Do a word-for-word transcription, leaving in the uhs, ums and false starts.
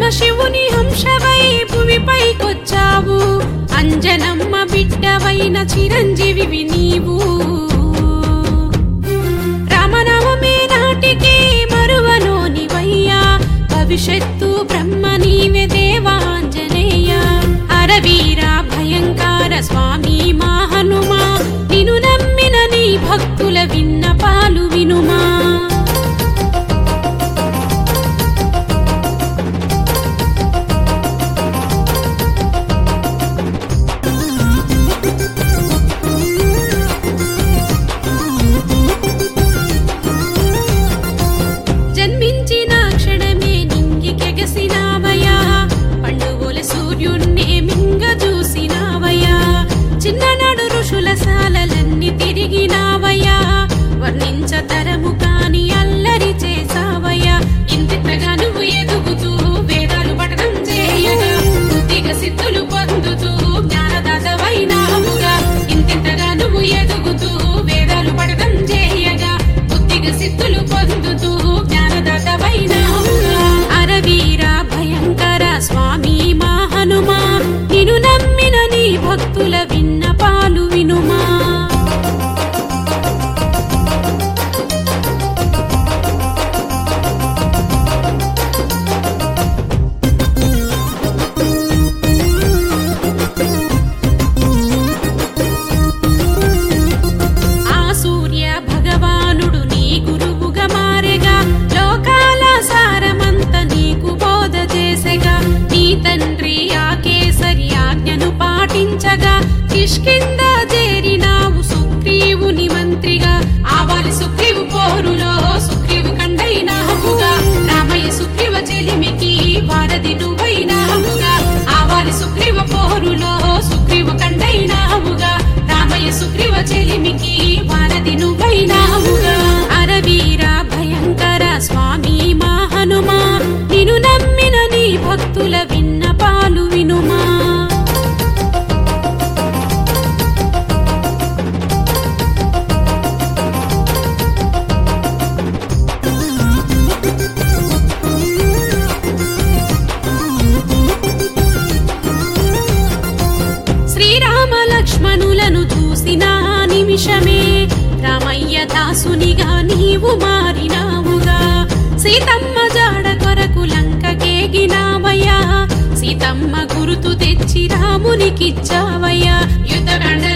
పరమశివుని హంసవై భువిపైకొచ్చావు, అంజనమ్మ బిడ్డవైన చిరంజీవి నీవు. రామనవమి నాటికి మరువలోనివయ్యా, భవిష్యత్తు బ్రహ్మ నీవే దేవాంజనేయ. అరవీర భయంకర స్వామి మా హనుమా, నిన్ను నమ్మిన నీ భక్తుల విన్నపాలు వినుమా. జన్మించిన క్షణమే నింగికెగసినావయ్యా, పండుగోల సూర్యున్నే మింగ చూసినావయ్యా. చిన్ననాడు ఋషుల సాలలన్నీ తిరిగినావయ్యా, వర్ణించతరము కాని అల్లరి చేసావయ్యా. ఇంతింతగా నువ్వు ఎదుగుతూ వేదాలు పఠనం చేయగా, బుద్ధిగా సిద్ధులు పొందుతూ జ్ఞానదాతవైనావుగా. ఇంతింతగా నువ్వు ఎదుగుతూ వేదాలు పఠనం చేయగా, బుద్ధిగా సిద్ధులు పొందుతూ జ్ఞానదాతవైనావుగా. అరవీర భయంకర స్వామి మా హనుమా, నిన్ను నమ్మిన నీ భక్తుల విన్నపాలు వినుమా. ఆ సూర్య భగవానుడు నీ గురువుగా మారెగా, లోకాల సారమంత నీకు బోధ చేసెగా. నీ తండ్రి ఆ కేసరి ఆజ్ఞను పాటించగా, కిష్కింద చేరినావు సుగ్రీవుని మంత్రిగా. ఆవాలి సుగ్రీవు పోరులో సుగ్రీవు కండైనావుగా, రామయ్య సుగ్రీవ చెలిమికి వారధి నువ్వైనావుగా. ఆవాలి సుగ్రీవ పోరులో సుగ్రీవు కండైనావుగా, రామయ్య సుగ్రీవ చెలిమికి వారధి నువ్వైనావుగా. అరవీర భయంకర స్వామి మా హనుమా, నిన్ను నమ్మిన నీ భక్తుల విన్నపాలు వినుమా. శ్రీరామ లక్ష్మణులను చూసిన నిమిషమే, రామయ్య దాసునిగా నీవు మారినావుగా. సీతమ్మ జాడ కొరకు లంకకేగినావయ్యా, సీతమ్మ గురుతు తెచ్చి రామునికిచ్చావయ్యా. యుద్ధ